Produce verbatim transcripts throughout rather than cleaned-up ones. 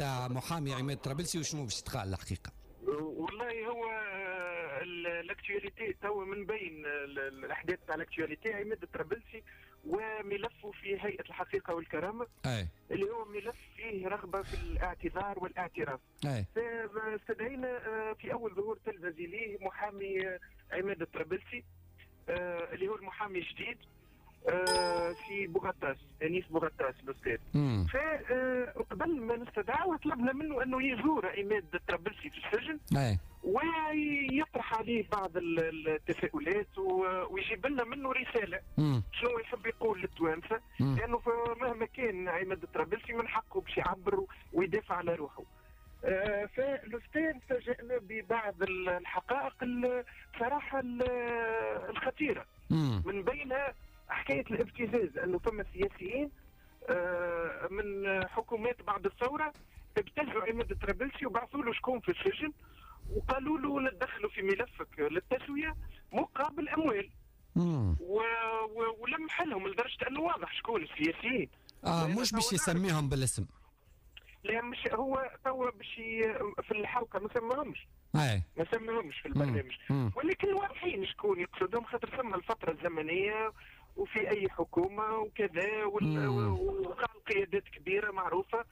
نتاع محامي عماد طرابلسي وشنو باش تقال الحقيقه؟ والله هو الاكتواليتي تو من بين الاحداث تاع الاكتواليتي عماد طرابلسي وملفه في هيئه الحقيقه والكرامه أي. اللي هو ملف فيه رغبه في الاعتذار والاعتراف. فاستدعينا في اول ظهور تلفزي ليه محامي عماد طرابلسي اللي هو المحامي الجديد في بوغاتاس، انيس بوغاتاس الاستاذ. فقبل ما نستدعاه طلبنا منه انه يزور عماد طرابلسي في السجن أي. ويطرح عليه بعض التساؤلات ويجيب لنا منه رساله مم. شنو يحب يقول للتوانسه، لانه مهما كان عماد طرابلسي من حقه باش يعبر ويدافع على روحه. آه فالاستاذ فاجأنا ببعض الحقائق صراحه الخطيره، مم. من بينها حكايه الابتزاز، انه ثم سياسيين آه من حكومات بعد الثوره ابتزوا عماد طرابلسي وبعثوا له شكون في السجن وقالوا له ندخلوا في ملفك للتسويه مقابل اموال. مم. و... و... ولمح لهم لدرجه انه واضح شكون السياسيين. اه مش باش يسميهم بالاسم. لا مش هو توا باش في الحلقه ما سماهمش. اي ما سماهمش في البرنامج، مم. ولكن واضحين شكون يقصدهم، خاطر ثم الفتره الزمنيه وفي اي حكومه وكذا وقال قيادات كبيره معروفه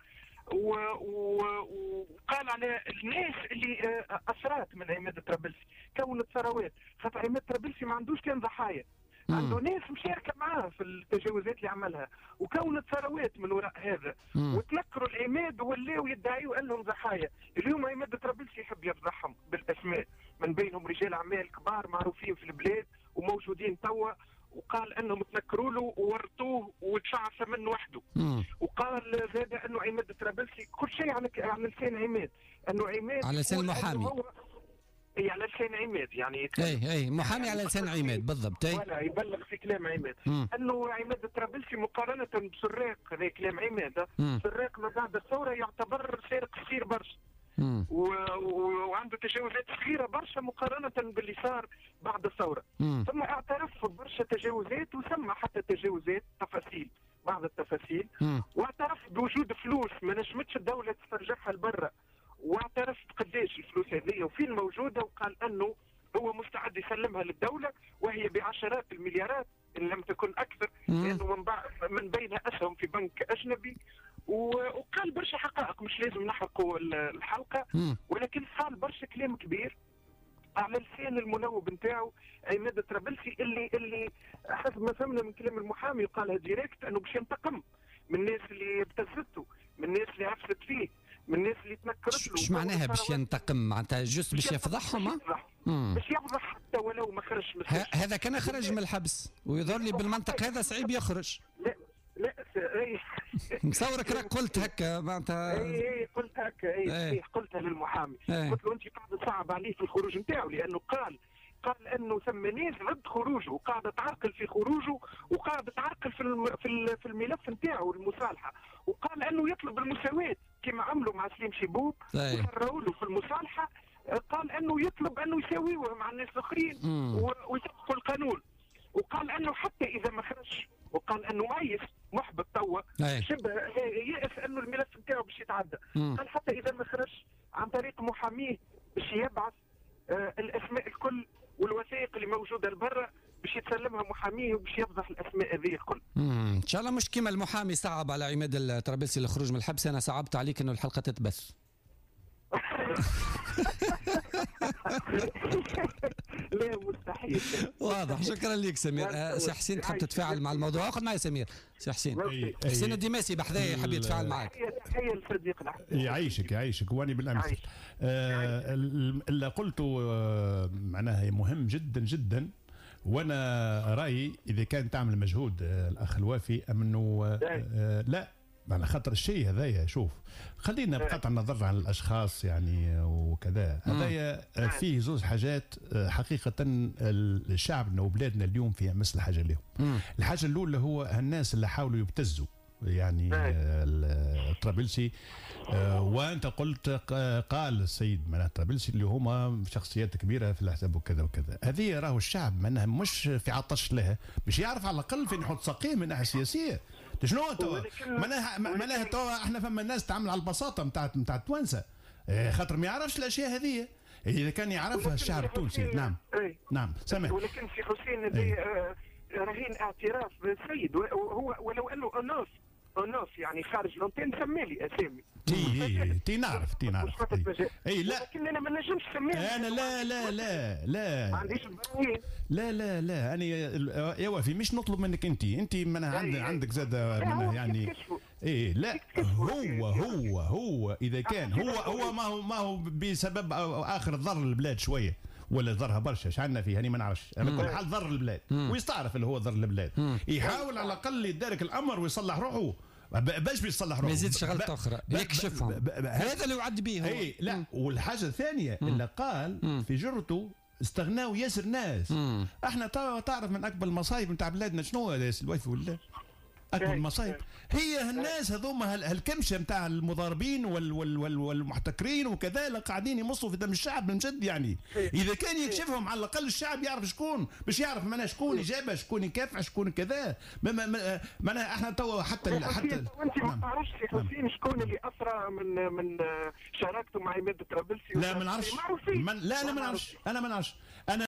وقال على الناس اللي اثرات من عماد طرابلسي كونت ثروات، خاطر عماد طرابلسي ما عندوش كان ضحايا، عنده ناس مشاركه معاه في التجاوزات اللي عملها وكونت ثروات من وراء هذا. مم. وتنكروا العماد ولاو يدعيوا انهم ضحايا. اليوم عماد طرابلسي يحب يفضحهم بالاسماء، من بينهم رجال اعمال كبار معروفين في البلاد وموجودين توا، وقال انهم تنكروا له وورطوه ودفع ثمن وحده. مم. وقال زاد انه عماد طرابلسي كل شيء على على لسان عماد، انه عماد على لسان المحامي. اي على لسان عماد يعني اي اي محامي على لسان عماد بالضبط. اي ولا يبلغ في كلام عماد مم. انه عماد طرابلسي مقارنه بسراق، هذا كلام عماد، سراق ما بعد الثوره يعتبر سارق صغير برشا و... و... وعنده تجاوزات صغيره برشا مقارنه باللي صار بعد الثوره. مم. ثم اعترف برشا تجاوزات وسمى حتى تجاوزات تفاصيل بعض التفاصيل. مم. واعترف بوجود فلوس ما نجمتش الدوله تسترجعها لبرا، واعترف بقداش الفلوس هذه وفين موجوده، وقال انه هو مستعد يسلمها للدوله وهي بعشرات المليارات ان لم تكن اكثر، لانه من, من بينها اسهم في بنك اجنبي. وقال برشا حقائق مش لازم نحرقوا الحلقه، ولكن قال برشا كلام كبير على لسان المنوب نتاعو عماد طرابلسي اللي اللي حسب ما فهمنا من كلام المحامي قالها ديريكت انه باش ينتقم من الناس اللي ابتزته، من الناس اللي عفست فيه، من الناس اللي تنكرت له. ايش معناها باش ينتقم؟ معناتها جوست باش يفضحهم؟ باش يفضح حتى ولو ما خرج من الحبس. هذا كان خرج من الحبس ويظهر لي بالمنطق هذا صعيب يخرج. لا لا اي مصورك راك قلت هكا معناتها. اي اي قلت هكا اي قلتها للمحامي. قلت له انت قاعد تصعب عليه في الخروج نتاعو، لانه قال قال انه ثم ناس ضد خروجه وقاعده تعرقل في خروجه وقاعده تعرقل في الم... في في الملف نتاعو المصالحه، وقال انه يطلب المساواه كما عملوا مع سليم شيبوب وسروا له في المصالحه. قال انه يطلب انه يساويوه مع الناس الاخرين ويطبقوا القانون. وقال انه حتى اذا ما خرج، وقال انه ميس محبط توا شبه يأس انه الملف نتاعو باش يتعدى. قال حتى اذا ما خرج عن طريق محاميه باش يبعث آه الاسماء الكل والوثائق اللي موجوده لبرا باش يتسلمها محاميه وباش يفضح الاسماء هذه الكل. ان شاء الله مش كيما المحامي صعب على عماد الطرابلسي الخروج من الحبس، انا صعبت عليك انه الحلقه تتبث. لا مستحيل. واضح. شكرا لك سمير. آه سي حسين تحب تتفاعل مع الموضوع؟ اخذ معي سمير. سي حسين حسين الدماسي بحذايا يحب يتفاعل معك. تحيه لصديقنا. يعيشك يعيشك واني بالامس آه اللي قلته آه معناها مهم جدا جدا، وانا رايي اذا كان تعمل مجهود آه الاخ الوافي انه آه آه لا على خاطر الشيء هذايا. شوف خلينا بقطع النظر عن الاشخاص يعني وكذا، هذايا فيه زوز حاجات حقيقه الشعبنا وبلادنا اليوم فيها مثل الحاجه اليوم. الحاجه الاولى هو الناس اللي حاولوا يبتزوا يعني الطرابلسي، وانت قلت قال السيد معناها الطرابلسي اللي هما شخصيات كبيره في الحساب وكذا وكذا. هذه راهو الشعب معناها مش في عطش لها، مش يعرف على الاقل فين يحط ساقيه من الناحيه السياسيه، شنو توا معناها معناها توا احنا فما ناس تعمل على البساطه نتاع نتاع التوانسه خاطر ما يعرفش الاشياء هذه اذا كان يعرفها الشعب التونسي. نعم ايه. نعم سامح. ولكن في حسين هذه رهين اعتراف بالسيد وهو ولو انه انوف انوف يعني خارج لونتين سمي لي اسامي. تي تي نعرف تي نعرف اي لا لكن انا ما نجمش نسميها. انا لا لا لا لا ما عنديش البراهين. لا لا لا انا يا وافي مش نطلب منك انت انت من عندك عندك زاد منها يعني ايه لا هو هو هو اذا كان هو هو ما هو ما هو بسبب اخر ضر البلاد شويه ولا ضرها برشا ايش عندنا فيه هاني ما نعرفش على كل حال ضر البلاد ويستعرف اللي هو ضر البلاد يحاول على الاقل يدارك الامر ويصلح روحه باش بيصلح روحه ما يزيدش غلطه اخرى يكشفهم هذا اللي يعد به هو. اي لا والحاجه الثانيه اللي قال مم. في جرته استغناوا ياسر ناس. مم. احنا تعرف من اكبر المصايب نتاع بلادنا شنو هو الوفي ولا اكبر المصايب هي الناس هذوما هالكمشه نتاع المضاربين وال وال وال والمحتكرين وكذا اللي قاعدين يمصوا في دم الشعب من جد يعني. اذا كان يكشفهم على الاقل الشعب يعرف شكون باش يعرف معناها شكون يجابه شكون يكافح شكون كذا معناها احنا توا حتى حتى انت ما تعرفش يا حسين شكون اللي اثرى من من شراكته مع عماد الطرابلسي. لا ما نعرفش لا انا ما نعرفش انا ما نعرفش انا